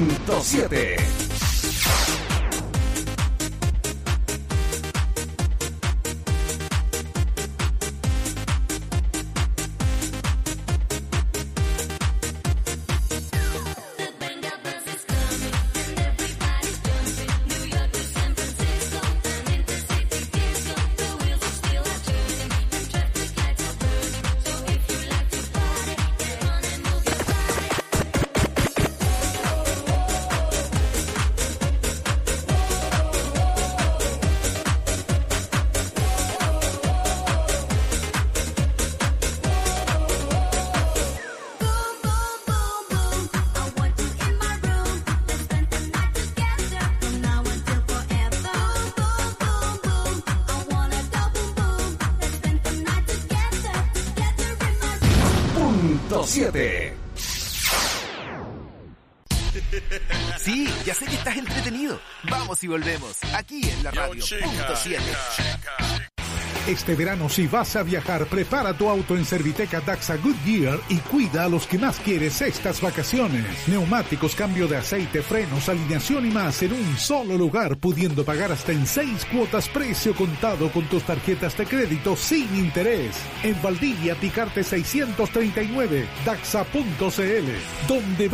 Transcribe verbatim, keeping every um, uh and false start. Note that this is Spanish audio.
punto siete. siete. Sí, ya sé que estás entretenido. Vamos y volvemos, aquí en la radio punto siete. Este verano, si vas a viajar, prepara tu auto en Serviteca Daxa Goodyear y cuida a los que más quieres estas vacaciones. Neumáticos, cambio de aceite, frenos, alineación y más en un solo lugar, pudiendo pagar hasta en seis cuotas precio contado con tus tarjetas de crédito sin interés. En Valdivia, Picarte seiscientos treinta y nueve, daxa punto c l, donde